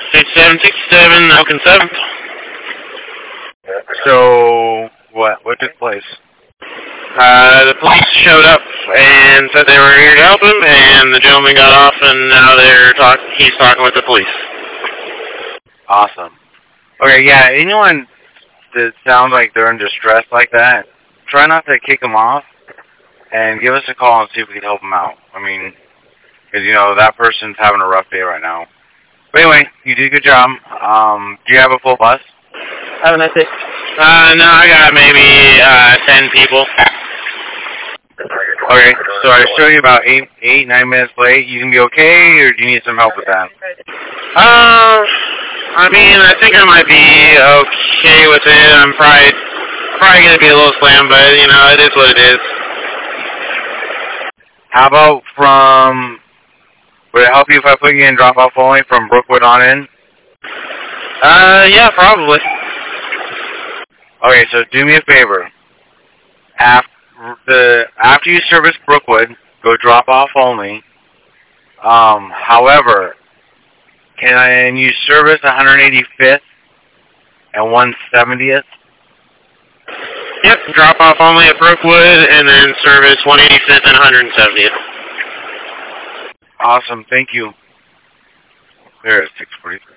6767, Elkin 7th. So, what took place? The police showed up and said they were here to help him, and the gentleman got off, and now he's talking with the police. Awesome. Okay, yeah, anyone that sounds like they're in distress like that, try not to kick them off, and give us a call and see if we can help them out. I mean, because, you know, that person's having a rough day right now. But anyway, you did a good job. Do you have a full bus? Have a nice day. No, I got maybe 10 people. Okay, so I show you about 9 minutes late. You can be okay, or do you need some help with that? I mean, I think I might be okay with it. I'm probably going to be a little slammed, but, you know, it is what it is. How about would it help you if I put you in drop-off only from Brookwood on in? Yeah, probably. Okay, so do me a favor. After you service Brookwood, go drop-off only. However, can you service 185th and 170th? Yep, drop off only at Brookwood, and then service 185th and 170th. Awesome, thank you. Clear at 6:43.